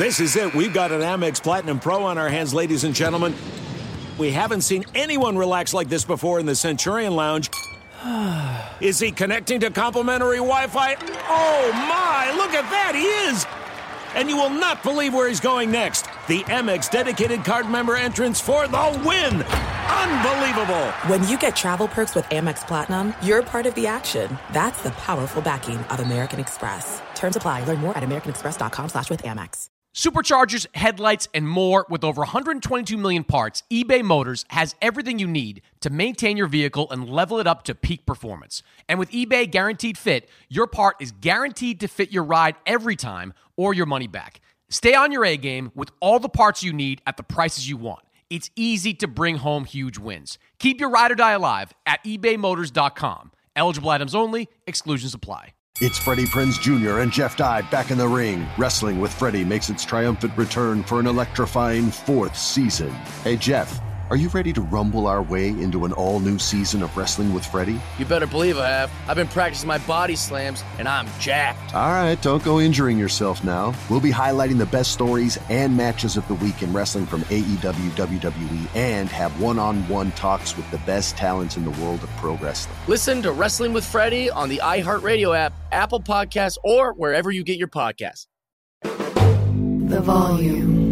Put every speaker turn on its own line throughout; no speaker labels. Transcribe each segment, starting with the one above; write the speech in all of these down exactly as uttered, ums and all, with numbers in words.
This is it. We've got an Amex Platinum Pro on our hands, ladies and gentlemen. We haven't seen anyone relax like this before in the Centurion Lounge. Is he connecting to complimentary Wi-Fi? Oh, my. Look at that. He is. And you will not believe where he's going next. The Amex dedicated card member entrance for the win. Unbelievable.
When you get travel perks with Amex Platinum, you're part of the action. That's the powerful backing of American Express. Terms apply. Learn more at americanexpress.com slash with Amex.
Superchargers, headlights, and more. With over one hundred twenty-two million parts, eBay Motors has everything you need to maintain your vehicle and level it up to peak performance. And with eBay Guaranteed Fit, your part is guaranteed to fit your ride every time or your money back. Stay on your A-game with all the parts you need at the prices you want. It's easy to bring home huge wins. Keep your ride or die alive at ebay motors dot com. Eligible items only. Exclusions apply.
It's Freddie Prinze Junior and Jeff Dye back in the ring. Wrestling with Freddie makes its triumphant return for an electrifying fourth season. Hey, Jeff, are you ready to rumble our way into an all-new season of Wrestling with Freddie?
You better believe I have. I've been practicing my body slams, and I'm jacked.
All right, don't go injuring yourself now. We'll be highlighting the best stories and matches of the week in wrestling from A E W, W W E, and have one-on-one talks with the best talents in the world of pro wrestling.
Listen to Wrestling with Freddie on the iHeartRadio app, Apple Podcasts, or wherever you get your podcasts.
The Volume.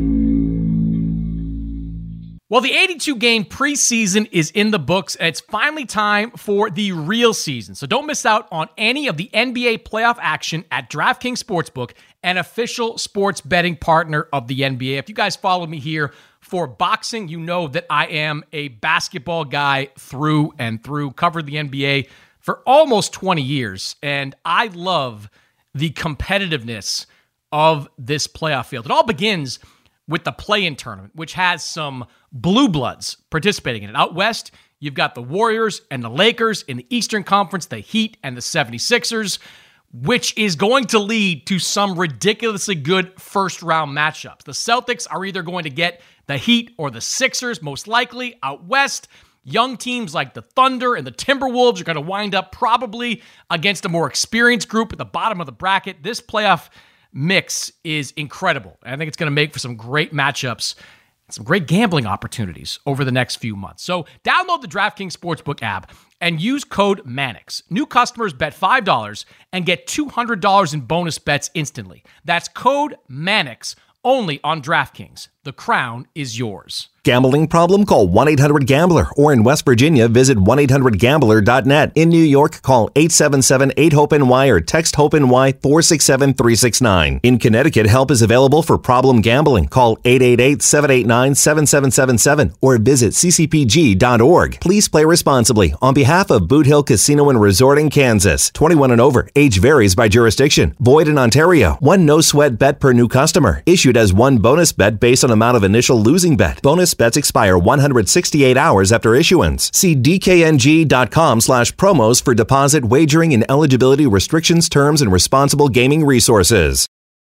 Well, the eighty-two game preseason is in the books, and it's finally time for the real season. So don't miss out on any of the N B A playoff action at DraftKings Sportsbook, an official sports betting partner of the N B A. If you guys follow me here for boxing, you know that I am a basketball guy through and through, covered the N B A for almost twenty years, and I love the competitiveness of this playoff field. It all begins with the play-in tournament, which has some blue bloods participating in it. Out west, you've got the Warriors and the Lakers. In the Eastern Conference, the Heat and the seventy-sixers, which is going to lead to some ridiculously good first-round matchups. The Celtics are either going to get the Heat or the Sixers, most likely. Out west, young teams like the Thunder and the Timberwolves are going to wind up probably against a more experienced group at the bottom of the bracket. This playoff mix is incredible. I think it's going to make for some great matchups, some great gambling opportunities over the next few months. So download the DraftKings Sportsbook app and use code MANNIX. New customers bet five dollars and get two hundred dollars in bonus bets instantly. That's code MANNIX only on DraftKings. The crown is yours.
Gambling problem? Call one eight hundred gambler. Or in West Virginia, visit one eight hundred gambler dot net. In New York, call eight seven seven eight hope N Y or text HOPE-NY four six seven three six nine. In Connecticut, help is available for problem gambling. Call eight eight eight seven eight nine seven seven seven seven or visit c c p g dot org. Please play responsibly. On behalf of Boot Hill Casino and Resort in Kansas, twenty-one and over. Age varies by jurisdiction. Void in Ontario. One no-sweat bet per new customer. Issued as one bonus bet based on amount of initial losing bet. Bonus bets expire one hundred sixty-eight hours after issuance. See d k n g dot com slash promos for deposit, wagering, and eligibility restrictions, terms, and responsible gaming resources.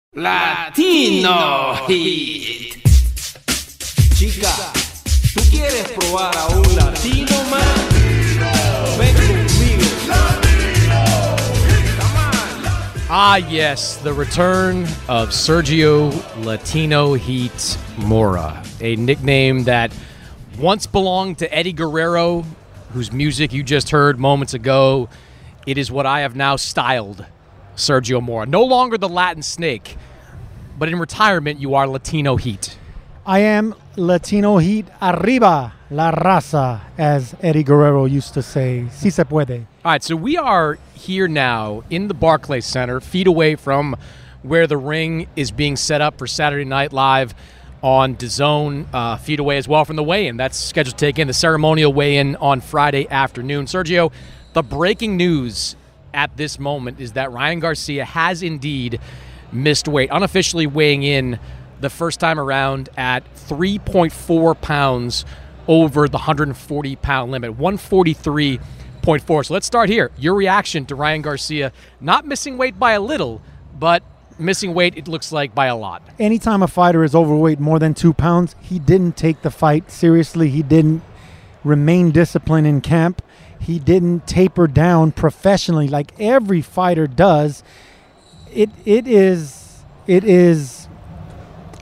Latino Heat. Chica, ¿tú quieres probar a un latino más? Ven conmigo. Latino Heat. Come on.
Ah, yes, the return of Sergio Latino Heat Mora, a nickname that once belonged to Eddie Guerrero, whose music you just heard moments ago. It is what I have now styled Sergio Mora. No longer the Latin snake, but in retirement, you are Latino Heat.
I am Latino Heat arriba la raza, as Eddie Guerrero used to say. Si se puede.
All right, so we are here now in the Barclays Center, feet away from where the ring is being set up for Saturday Night Live on DAZN, uh, feet away as well from the weigh-in. That's scheduled to take in the ceremonial weigh-in on Friday afternoon. Sergio, the breaking news at this moment is that Ryan Garcia has indeed missed weight, unofficially weighing in the first time around at three point four pounds over the one hundred forty pound limit, one forty-three point four. So let's start here. Your reaction to Ryan Garcia not missing weight by a little, but missing weight, it looks like, by a lot.
Anytime a fighter is overweight more than two pounds, he didn't take the fight seriously. He didn't remain disciplined in camp. He didn't taper down professionally like every fighter does. It it is it is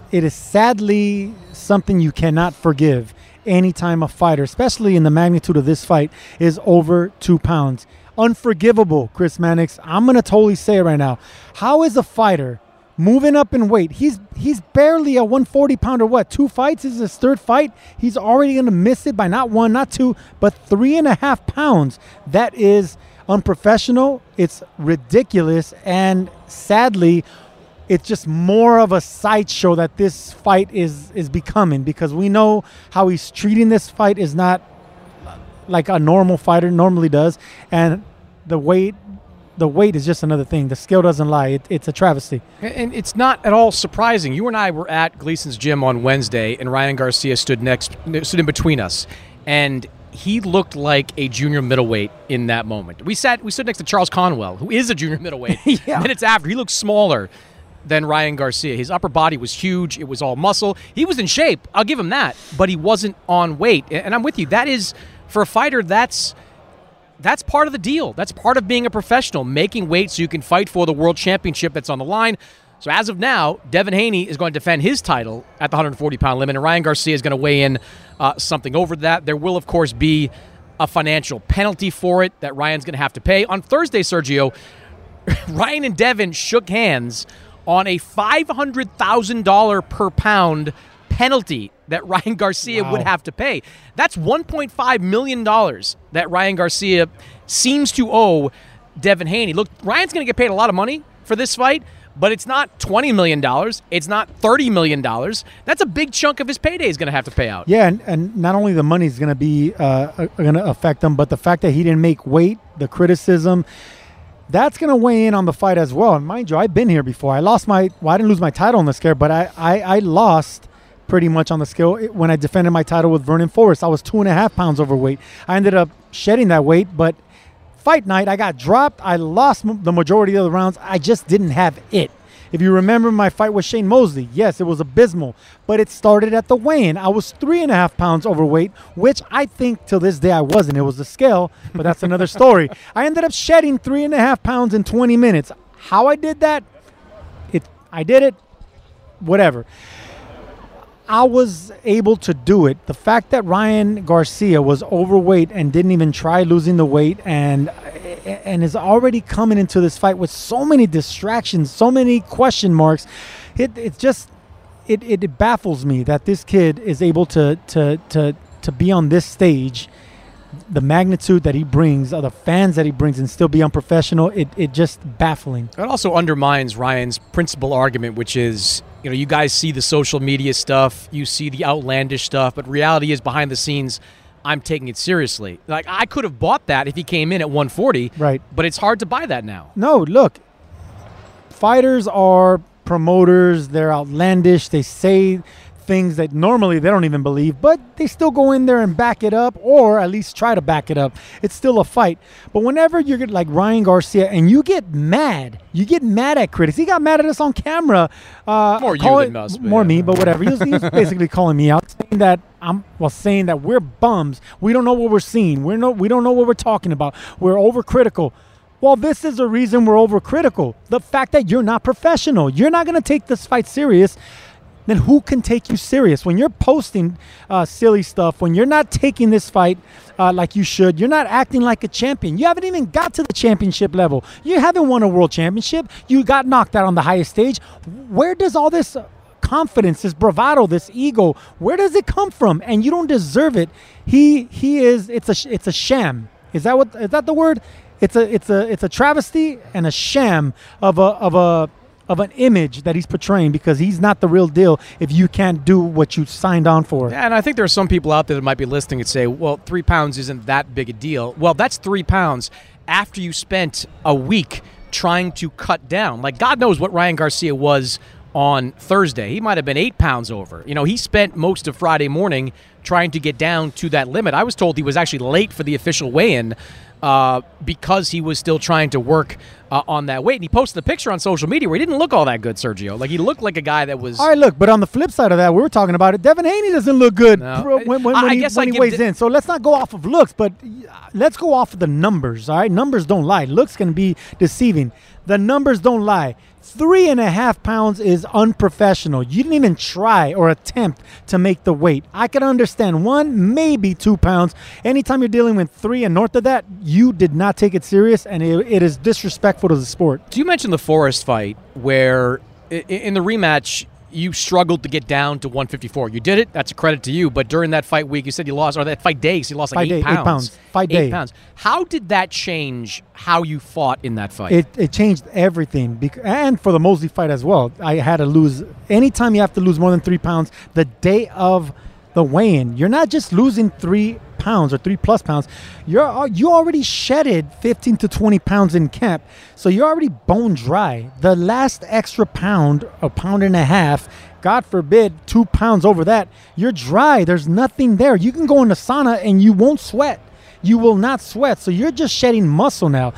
it is sadly something you cannot forgive anytime a fighter, especially in the magnitude of this fight, is over two pounds. Unforgivable, Chris Mannix. I'm going to totally say it right now. How is a fighter moving up in weight? He's he's barely a one forty pounder. What, two fights? This is his third fight. He's already going to miss it by not one, not two, but three and a half pounds. That is unprofessional. It's ridiculous. And sadly, it's just more of a sideshow that this fight is is becoming, because we know how he's treating this fight is not like a normal fighter normally does. And the weight, the weight is just another thing. The scale doesn't lie. It, it's a travesty.
And it's not at all surprising. You and I were at Gleason's gym on Wednesday, and Ryan Garcia stood next, stood in between us, and he looked like a junior middleweight in that moment. We sat, we stood next to Charles Conwell, who is a junior middleweight. Yeah. Minutes after, he looked smaller than Ryan Garcia. His upper body was huge. It was all muscle. He was in shape. I'll give him that. But he wasn't on weight. And I'm with you. That is, for a fighter, that's that's part of the deal. That's part of being a professional, making weight so you can fight for the world championship that's on the line. So as of now, Devin Haney is going to defend his title at the one forty pound limit, and Ryan Garcia is going to weigh in uh, something over that. There will, of course, be a financial penalty for it that Ryan's going to have to pay. On Thursday, Sergio, Ryan and Devin shook hands on a five hundred thousand dollars per pound penalty that Ryan Garcia wow. would have to pay. That's one point five million dollars that Ryan Garcia seems to owe Devin Haney. Look, Ryan's going to get paid a lot of money for this fight, but it's not twenty million dollars. It's not thirty million dollars. That's a big chunk of his payday he's going to have to pay out.
Yeah, and, and not only the money is going to be uh, going to affect him, but the fact that he didn't make weight, the criticism, that's going to weigh in on the fight as well. And mind you, I've been here before. I lost my, well, I didn't lose my title on the scale, but I, I, I lost pretty much on the scale when I defended my title with Vernon Forrest. I was two and a half pounds overweight. I ended up shedding that weight, but fight night, I got dropped. I lost m- the majority of the rounds. I just didn't have it. If you remember my fight with Shane Mosley, yes, it was abysmal, but it started at the weigh-in. I was three and a half pounds overweight, which I think till this day I wasn't. It was the scale, but that's another story. I ended up shedding three and a half pounds in twenty minutes. How I did that, it I did it, whatever. I was able to do it. The fact that Ryan Garcia was overweight and didn't even try losing the weight and and is already coming into this fight with so many distractions, so many question marks, it it just it, it baffles me that this kid is able to to to to be on this stage, the magnitude that he brings, or the fans that he brings, and still be unprofessional. It it just baffling.
It also undermines Ryan's principal argument, which is, you know, you guys see the social media stuff, you see the outlandish stuff, but reality is behind the scenes, I'm taking it seriously. Like, I could have bought that if he came in at one forty,
right?
But it's hard to buy that now.
No, look, fighters are promoters. They're outlandish. They say things that normally they don't even believe, but they still go in there and back it up, or at least try to back it up. It's still a fight. But whenever you're like Ryan Garcia and you get mad, you get mad at critics. He got mad at us on camera. Uh,
more you than us.
More
yeah.
me, but whatever. He was, he was basically calling me out, saying that I'm well, saying that we're bums. We don't know what we're seeing. We're no, we don't know what we're talking about. We're overcritical. Well, this is the reason we're overcritical. The fact that you're not professional. You're not going to take this fight serious. Then who can take you serious? When you're posting uh, silly stuff, when you're not taking this fight uh, like you should, you're not acting like a champion. You haven't even got to the championship level. You haven't won a world championship. You got knocked out on the highest stage. Where does all this confidence, this bravado, this ego, where does it come from? And you don't deserve it. He he is. It's a it's a sham. Is that what? Is that the word? It's a it's a it's a travesty and a sham of a of a. of an image that he's portraying, because he's not the real deal if you can't do what you signed on for.
Yeah, and I think there are some people out there that might be listening and say, well, three pounds isn't that big a deal. Well, that's three pounds after you spent a week trying to cut down. Like, God knows what Ryan Garcia was on Thursday. He might have been eight pounds over. You know, he spent most of Friday morning trying to get down to that limit. I was told he was actually late for the official weigh-in uh, because he was still trying to work uh, on that weight. And he posted a picture on social media where he didn't look all that good, Sergio. Like, he looked like a guy that was...
All right, look, but on the flip side of that, we were talking about it, Devin Haney doesn't look good no. when, when, when, he, when he weighs the- in. So let's not go off of looks, but let's go off of the numbers, all right? Numbers don't lie. Looks can be deceiving. The numbers don't lie. Three and a half pounds is unprofessional. You didn't even try or attempt to make the weight. I could understand one, maybe two pounds. Anytime you're dealing with three and north of that, you did not take it serious, and it, it is disrespectful to the sport.
Do you mention the Forrest fight where i- in the rematch you struggled to get down to one fifty-four? You did it. That's a credit to you. But during that fight week, you said you lost, or that fight day, so you lost like
Fight
eight
day,
pounds.
eight pounds. Fight
eight
day.
pounds. How did that change how you fought in that fight?
It, it changed everything, bec- and for the Mosley fight as well. I had to lose. Anytime you have to lose more than three pounds, the day of the weigh-in, you're not just losing three pounds or three plus pounds. You're you already shedded fifteen to twenty pounds in camp, so you're already bone dry. The last extra pound, a pound and a half, God forbid, two pounds over that, you're dry. There's nothing there. You can go in the sauna and you won't sweat. You will not sweat. So you're just shedding muscle now.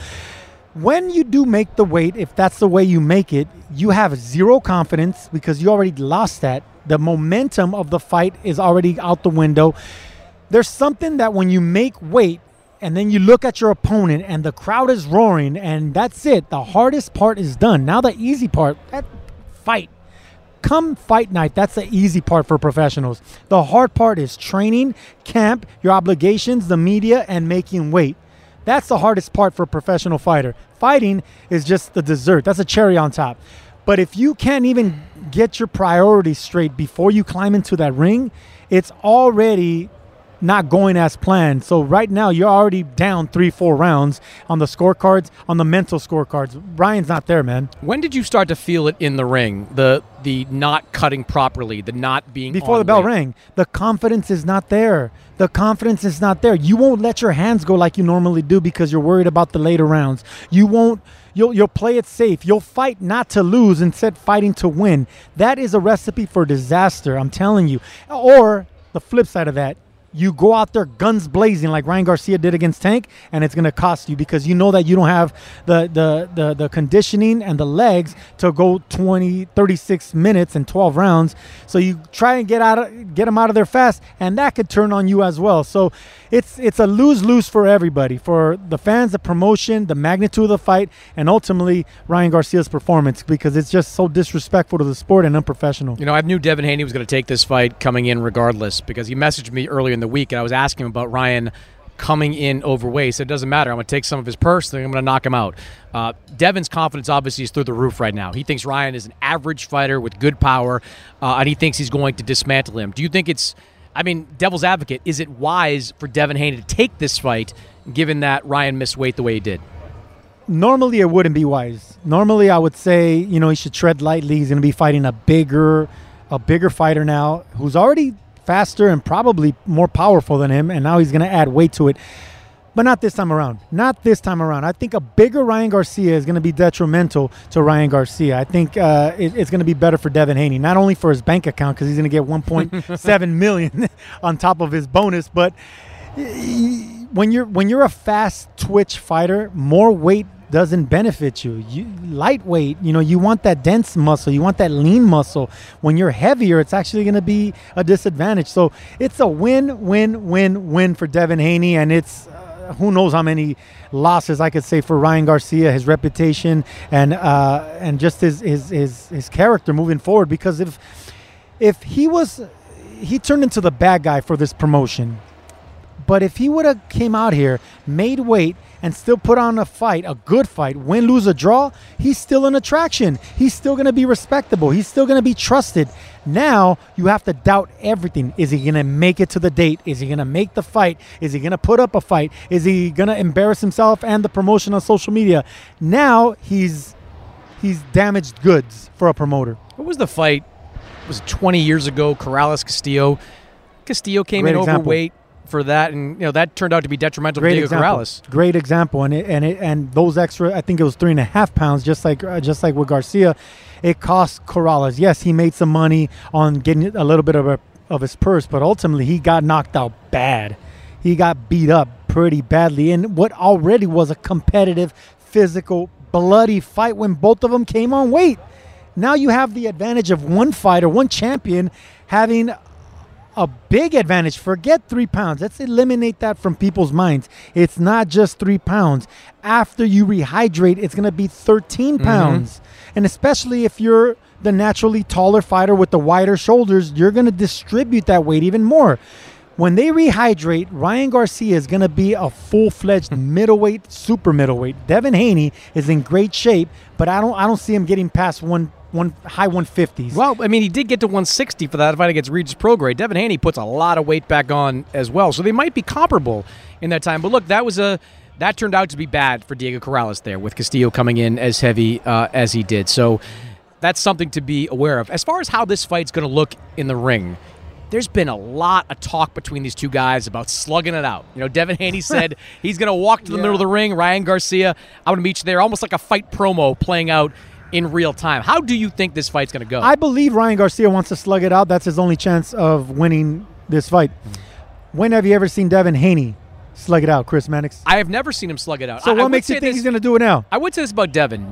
When you do make the weight, if that's the way you make it, you have zero confidence because you already lost that. The momentum of the fight is already out the window. There's something that when you make weight and then you look at your opponent and the crowd is roaring and that's it. The hardest part is done. Now the easy part, that fight. Come fight night, that's the easy part for professionals. The hard part is training, camp, your obligations, the media, and making weight. That's the hardest part for a professional fighter. Fighting is just the dessert. That's a cherry on top. But if you can't even get your priorities straight before you climb into that ring, it's already not going as planned. So right now you're already down three, four rounds on the scorecards, on the mental scorecards. Ryan's not there, man.
When did you start to feel it in the ring? The the not cutting properly, the not being
Before
on
the bell
weight?
rang. The confidence is not there. The confidence is not there. You won't let your hands go like you normally do because you're worried about the later rounds. You won't You'll you'll play it safe. You'll fight not to lose instead fighting to win. That is a recipe for disaster, I'm telling you. Or the flip side of that, you go out there guns blazing like Ryan Garcia did against Tank, and it's going to cost you because you know that you don't have the, the, the, the conditioning and the legs to go twenty, thirty-six minutes and twelve rounds. So you try and get out of, get them out of there fast, and that could turn on you as well. So it's it's a lose-lose for everybody, for the fans, the promotion, the magnitude of the fight, and ultimately Ryan Garcia's performance, because it's just so disrespectful to the sport and unprofessional.
You know, I knew Devin Haney was going to take this fight coming in regardless because he messaged me earlier in the week, and I was asking him about Ryan coming in overweight. He said, it doesn't matter. I'm going to take some of his purse, then I'm going to knock him out. Uh, Devin's confidence obviously is through the roof right now. He thinks Ryan is an average fighter with good power, uh, and he thinks he's going to dismantle him. Do you think it's, I mean, devil's advocate, is it wise for Devin Haney to take this fight given that Ryan missed weight the way he did?
Normally, it wouldn't be wise. Normally, I would say, you know, he should tread lightly. He's going to be fighting a bigger, a bigger fighter now who's already faster and probably more powerful than him, and now he's going to add weight to it. But not this time around. Not this time around. I think a bigger Ryan Garcia is going to be detrimental to Ryan Garcia. I think uh, it, it's going to be better for Devin Haney, not only for his bank account because he's going to get one point seven million dollars on top of his bonus, but when you're when you're a fast twitch fighter, more weight doesn't benefit you. You lightweight, you know, you want that dense muscle, you want that lean muscle. When you're heavier, it's actually going to be a disadvantage. So it's a win, win, win, win for Devin Haney, and it's uh, who knows how many losses I could say for Ryan Garcia, his reputation, and uh, and just his, his his his character moving forward. Because if if he was, he turned into the bad guy for this promotion. But if he would have came out here, made weight, and still put on a fight, a good fight, win, lose, or draw, he's still an attraction. He's still going to be respectable. He's still going to be trusted. Now you have to doubt everything. Is he going to make it to the date? Is he going to make the fight? Is he going to put up a fight? Is he going to embarrass himself and the promotion on social media? Now he's he's damaged goods for a promoter.
What was the fight? Was it twenty years ago? Corrales Castillo. Castillo came
Great
in
example.
overweight for that, and you know that turned out to be detrimental
Great
to Diego
example.
Corrales.
Great example, and it, and it, and those extra, I think it was three and a half pounds, just like uh, just like with Garcia, it cost Corrales. Yes, he made some money on getting a little bit of a, of his purse, but ultimately he got knocked out bad. He got beat up pretty badly in what already was a competitive, physical, bloody fight when both of them came on weight. Now you have the advantage of one fighter, one champion, having a big advantage. Forget three pounds. Let's eliminate that from people's minds. It's not just three pounds. After you rehydrate, it's going to be thirteen pounds. Mm-hmm. And especially if you're the naturally taller fighter with the wider shoulders, you're going to distribute that weight even more. When they rehydrate, Ryan Garcia is going to be a full-fledged middleweight, super middleweight. Devin Haney is in great shape, but I don't I don't see him getting past one one high one fifties.
Well, I mean, he did get to one sixty for that fight against Regis Prograis. Devin Haney puts a lot of weight back on as well, so they might be comparable in that time. But look, that was a that turned out to be bad for Diego Corrales there, with Castillo coming in as heavy uh, as he did. So that's something to be aware of. As far as how this fight's going to look in the ring, there's been a lot of talk between these two guys about slugging it out. You know, Devin Haney said he's going to walk to the yeah. middle of the ring. Ryan Garcia, I'm going to meet you there, almost like a fight promo playing out in real time. How do you think this fight's going to go?
I believe Ryan Garcia wants to slug it out. That's his only chance of winning this fight. When have you ever seen Devin Haney slug it out, Chris Mannix?
I have never seen him slug it out.
So
I,
what
I
makes you think
this,
he's going to do it now?
I would say this about Devin.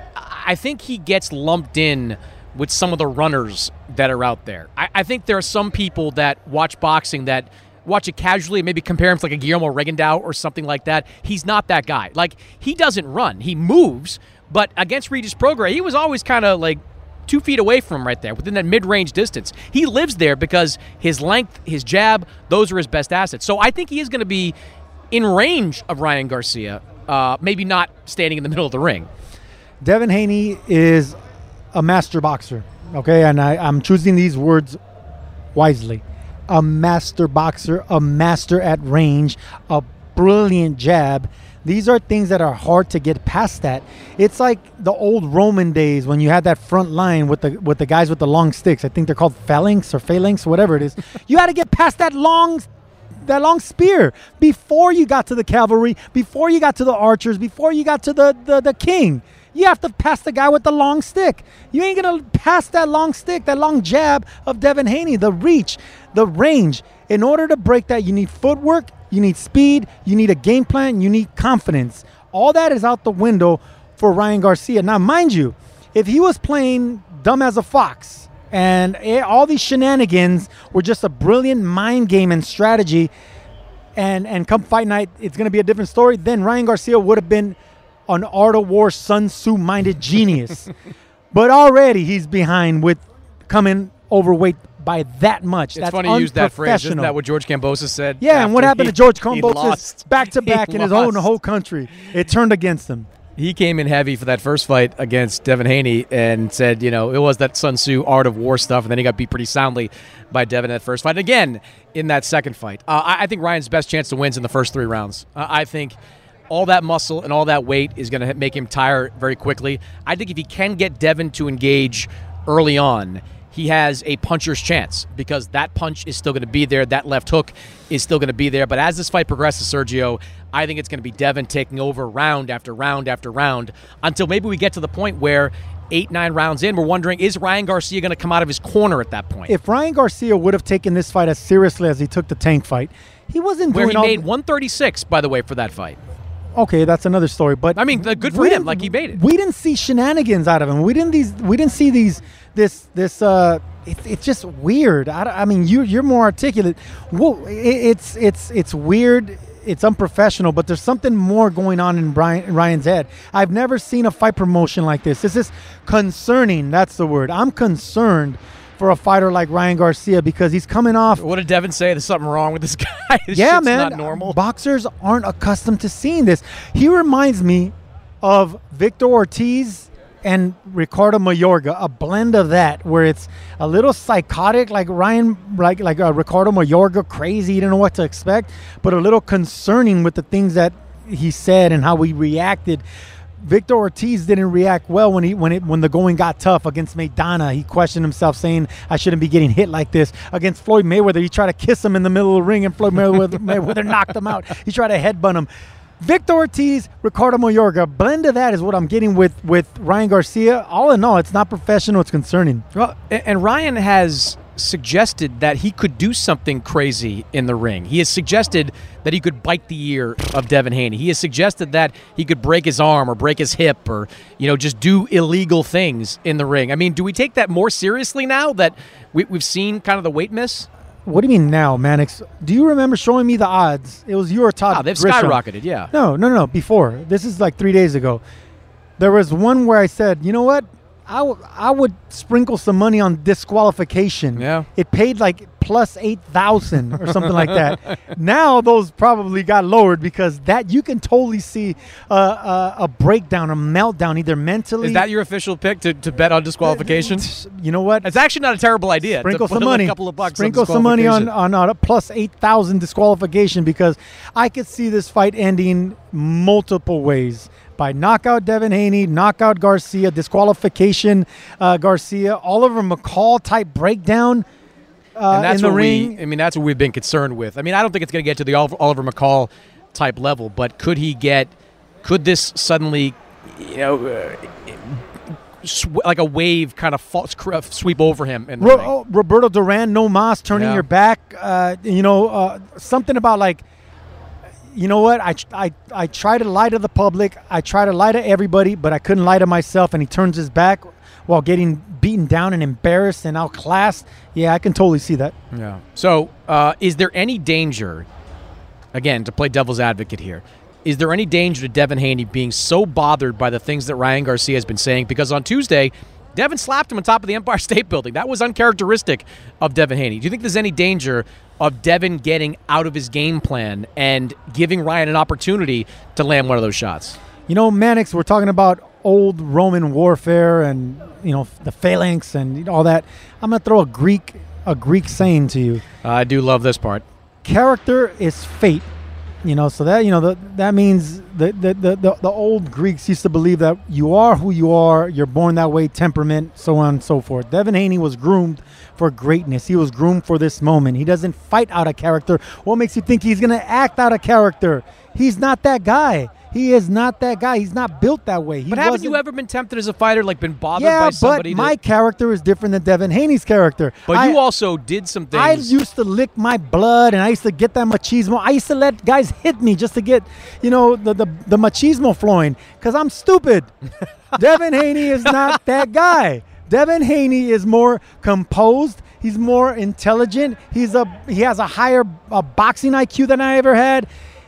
I think he gets lumped in with some of the runners that are out there. I, I think there are some people that watch boxing that watch it casually, maybe compare him to like a Guillermo Regendow or something like that. He's not that guy. Like, he doesn't run. He moves, but against Regis Prograis, he was always kind of like two feet away from him right there, within that mid-range distance. He lives there because his length, his jab, those are his best assets. So I think he is going to be in range of Ryan Garcia, uh, maybe not standing in the middle of the ring.
Devin Haney is a master boxer, okay? And I, I'm choosing these words wisely. A master boxer, a master at range, a brilliant jab. These are things that are hard to get past that. It's like the old Roman days when you had that front line with the with the guys with the long sticks. I think they're called phalanx or phalanx, whatever it is. You had to get past that long that long spear before you got to the cavalry, before you got to the archers, before you got to the, the, the king. You have to pass the guy with the long stick. You ain't going to pass that long stick, that long jab of Devin Haney, the reach, the range. In order to break that, you need footwork, you need speed, you need a game plan, you need confidence. All that is out the window for Ryan Garcia. Now, mind you, if he was playing dumb as a fox and all these shenanigans were just a brilliant mind game and strategy, and, and come fight night, it's going to be a different story, then Ryan Garcia would have been an Art of War Sun Tzu-minded genius. But already he's behind with coming overweight by that much.
It's
That's
funny you use that phrase. Isn't that what George Kambosos said?
Yeah, and what happened
he,
to George Kambosos back-to-back in his
lost.
own whole country? It turned against him.
He came in heavy for that first fight against Devin Haney and said, you know, it was that Sun Tzu Art of War stuff, and then he got beat pretty soundly by Devin in that first fight. And again, in that second fight. Uh, I, I think Ryan's best chance to win is in the first three rounds. Uh, I think all that muscle and all that weight is going to make him tire very quickly. I think if he can get Devin to engage early on, he has a puncher's chance because that punch is still going to be there. That left hook is still going to be there. But as this fight progresses, Sergio, I think it's going to be Devin taking over round after round after round until maybe we get to the point where eight, nine rounds in, we're wondering, is Ryan Garcia going to come out of his corner at that point?
If Ryan Garcia would have taken this fight as seriously as he took the Tank fight, he wasn't
where
doing
he
all
made one thirty-six, by the way, for that fight.
Okay, that's another story. But
I mean, good for him. Like, he made it.
We didn't see shenanigans out of him. We didn't these. We didn't see these. This. This. Uh. It's. It's just weird. I, I mean, you. You're more articulate. Well, it, it's. It's. It's weird. It's unprofessional. But there's something more going on in Brian, Ryan's head. I've never seen a fight promotion like this. This is concerning. That's the word. I'm concerned for a fighter like Ryan Garcia because he's coming off.
What did Devin say? There's something wrong with this guy. This
yeah,
shit's
man.
Not normal.
Boxers aren't accustomed to seeing this. He reminds me of Victor Ortiz and Ricardo Mayorga, a blend of that, where it's a little psychotic, like Ryan, like like uh, Ricardo Mayorga, crazy. You don't know what to expect, but a little concerning with the things that he said and how he reacted. Victor Ortiz didn't react well when he when it when the going got tough against Maidana. He questioned himself, saying, "I shouldn't be getting hit like this." Against Floyd Mayweather, he tried to kiss him in the middle of the ring, and Floyd Mayweather, Mayweather knocked him out. He tried to headbutt him. Victor Ortiz, Ricardo Mayorga, a blend of that is what I'm getting with with Ryan Garcia. All in all, it's not professional; it's concerning.
Well, and Ryan has suggested that he could do something crazy in the ring. He has suggested that he could bite the ear of Devin Haney. He has suggested that he could break his arm or break his hip or, you know, just do illegal things in the ring. I mean, do we take that more seriously now that we, we've seen kind of the weight miss?
What do you mean now, Mannix? Do you remember showing me the odds? It was you or Todd.
Oh, they've
Grisham.
skyrocketed, yeah.
No, no, no. Before this is like three days ago. There was one where I said, you know what? I, w- I would sprinkle some money on disqualification.
Yeah.
It paid like plus eight thousand or something like that. Now those probably got lowered because that you can totally see uh, uh, a breakdown, a meltdown, either mentally.
Is that your official pick to, to bet on disqualification?
You know what?
It's actually not a terrible idea.
Sprinkle
to
some
put
money.
A couple of bucks
Sprinkle
on
some money on,
disqualification.
on, on a plus eight thousand disqualification because I could see this fight ending multiple ways. By knockout Devin Haney, knockout Garcia, disqualification uh, Garcia, Oliver McCall type breakdown uh,
and that's
in the
what
ring.
We, I mean, that's what we've been concerned with. I mean, I don't think it's going to get to the Oliver, Oliver McCall type level, but could he get? Could this suddenly, you know, uh, sw- like a wave kind of fall, sweep over him? In the
Ro-
ring?
oh, Roberto Duran, no mas, turning
Yeah.
your back. Uh, you know, uh, something about like. You know what? I, I I try to lie to the public. I try to lie to everybody, but I couldn't lie to myself. And he turns his back while getting beaten down and embarrassed and outclassed. Yeah, I can totally see that.
Yeah. So, uh, is there any danger, again, to play devil's advocate here, is there any danger to Devin Haney being so bothered by the things that Ryan Garcia has been saying? Because on Tuesday, Devin slapped him on top of the Empire State Building. That was uncharacteristic of Devin Haney. Do you think there's any danger of Devin getting out of his game plan and giving Ryan an opportunity to land one of those shots?
You know, Mannix, we're talking about old Roman warfare and, you know, the phalanx and all that. I'm going to throw a Greek a Greek saying to you.
Uh, I do love this part.
Character is fate. You know, so that, you know, the, that means the the, the the the old Greeks used to believe that you are who you are, you're born that way, temperament, so on and so forth. Devin Haney was groomed for greatness. He was groomed for this moment. He doesn't fight out of character. What makes you think he's going to act out of character? He's not that guy. He is not that guy. He's not built that way. He
But haven't
wasn't-
you ever been tempted as a fighter, like been bothered
yeah,
by somebody?
but my
to,
character is different than Devin Haney's character.
but
I,
you also did some things.
I used to lick my blood, and I used to get that machismo. I used to let guys hit me just to get, you know, the the, the machismo flowing because I'm stupid. Devin Haney is not that guy. Devin Haney is more composed. He's more intelligent. He's a he has a higher uh, boxing I Q than I ever had.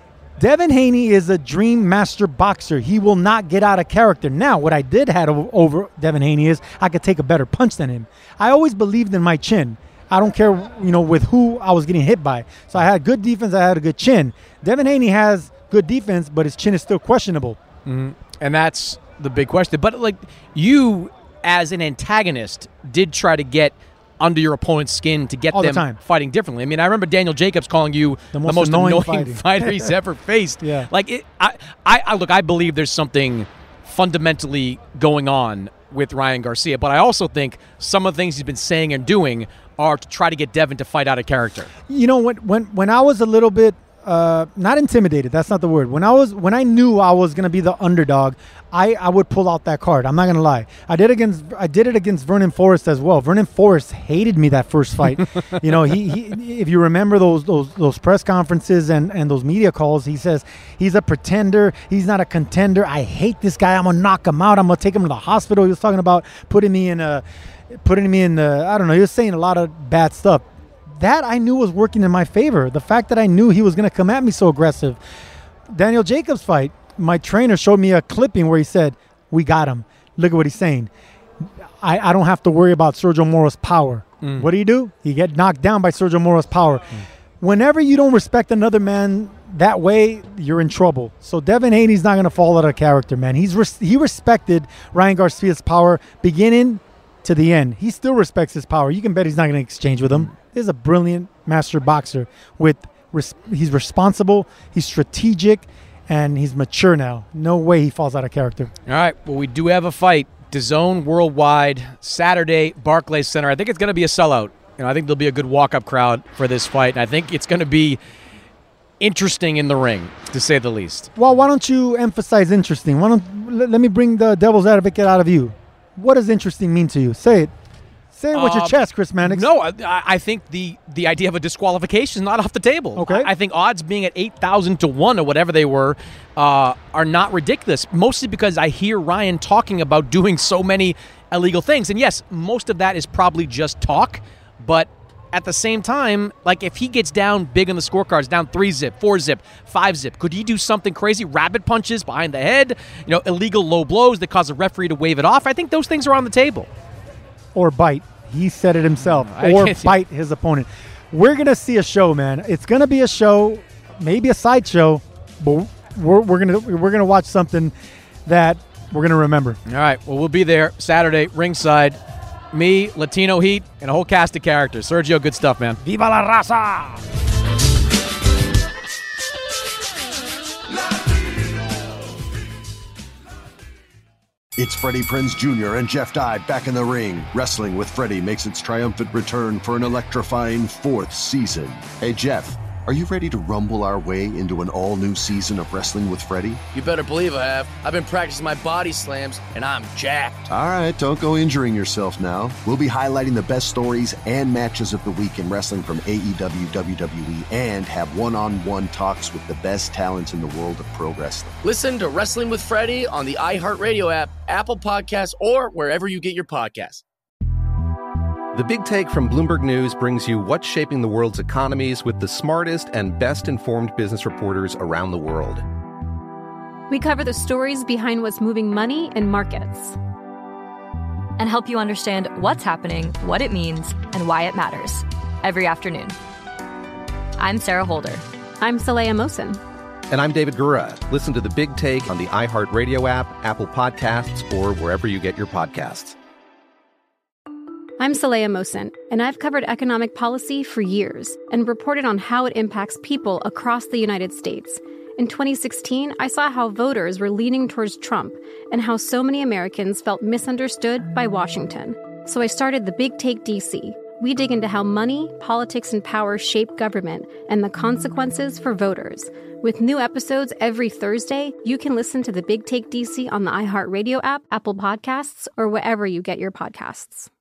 Devin Haney is a dream master boxer. He will not get out of character. Now, what I did have over, over Devin Haney is I could take a better punch than him. I always believed in my chin. I don't care, you know, with who I was getting hit by. So I had good defense. I had a good chin. Devin Haney has good defense, but his chin is still questionable.
Mm-hmm. And that's the big question. But, like, you, as an antagonist, did try to get under your opponent's skin to get
All the
them
time.
fighting differently. I mean, I remember Daniel Jacobs calling you
The
the
most
most,
annoying
annoying,
fighter.
fighter he's ever faced.
Yeah.
Like, it, I, I, I, look, I believe there's something fundamentally going on with Ryan Garcia, but I also think some of the things he's been saying and doing are to try to get Devin to fight out of character.
You know, when when when I was a little bit uh, not intimidated, that's not the word. When I was when I knew I was gonna be the underdog, I, I would pull out that card. I'm not gonna lie. I did against I did it against Vernon Forrest as well. Vernon Forrest hated me that first fight. you know, he, he if you remember those those those press conferences and, and those media calls, he says he's a pretender. He's not a contender. I hate this guy. I'm gonna knock him out. I'm gonna take him to the hospital. He was talking about putting me in a putting me in the I don't know. He was saying a lot of bad stuff. That I knew was working in my favor. The fact that I knew he was going to come at me so aggressive. Daniel Jacobs fight, my trainer showed me a clipping where he said, we got him. Look at what he's saying. I, I don't have to worry about Sergio Moro's power. Mm. What do you do? You get knocked down by Sergio Moro's power. Mm. Whenever you don't respect another man that way, you're in trouble. So Devin Haney's not going to fall out of character, man. He's res- He respected Ryan Garcia's power beginning to the end. He still respects his power. You can bet he's not going to exchange with him. He's a brilliant master boxer. With res- he's responsible, he's strategic, and he's mature now. No way he falls out of character.
All right. Well, we do have a fight. DAZN Worldwide, Saturday, Barclays Center. I think it's going to be a sellout. You know, I think there'll be a good walk-up crowd for this fight, and I think it's going to be interesting in the ring, to say the least.
Well, why don't you emphasize interesting? Why don't let, let me bring the devil's advocate out of you. What does interesting mean to you? Say it. Say it with um, your chest, Chris Mannix.
No, I, I think the, the idea of a disqualification is not off the table.
Okay.
I, I think odds being at eight thousand to one or whatever they were uh, are not ridiculous, mostly because I hear Ryan talking about doing so many illegal things. And yes, most of that is probably just talk, but at the same time, like if he gets down big on the scorecards, down three zip, four zip, five zip, could he do something crazy? Rabbit punches behind the head, you know, illegal low blows that cause a referee to wave it off. I think those things are on the table.
Or bite. He said it himself.
I
Or
can't-
bite his opponent. We're going to see a show, man. It's going to be a show, maybe a sideshow, but we're, we're going to we're gonna watch something that we're going to remember.
All right, well, we'll be there Saturday, ringside. Me, Latino Heat, and a whole cast of characters. Sergio, good stuff, man.
Viva la raza!
It's Freddie Prinze Junior and Jeff Dye back in the ring. Wrestling with Freddie makes its triumphant return for an electrifying fourth season. Hey, Jeff, are you ready to rumble our way into an all-new season of Wrestling with Freddie?
You better believe I have. I've been practicing my body slams, and I'm jacked.
All right, don't go injuring yourself now. We'll be highlighting the best stories and matches of the week in wrestling from A E W, W W E, and have one-on-one talks with the best talents in the world of pro wrestling.
Listen to Wrestling with Freddie on the iHeartRadio app, Apple Podcasts, or wherever you get your podcasts.
The Big Take from Bloomberg News brings you what's shaping the world's economies with the smartest and best-informed business reporters around the world.
We cover the stories behind what's moving money and markets,
and help you understand what's happening, what it means, and why it matters every afternoon. I'm Sarah Holder.
I'm Saleha Mohsin.
And I'm David Gura. Listen to The Big Take on the iHeartRadio app, Apple Podcasts, or wherever you get your podcasts.
I'm Saleha Mohsin, and I've covered economic policy for years and reported on how it impacts people across the United States. In twenty sixteen, I saw how voters were leaning towards Trump and how so many Americans felt misunderstood by Washington. So I started The Big Take D C. We dig into how money, politics, and power shape government and the consequences for voters. With new episodes every Thursday, you can listen to The Big Take D C on the iHeartRadio app, Apple Podcasts, or wherever you get your podcasts.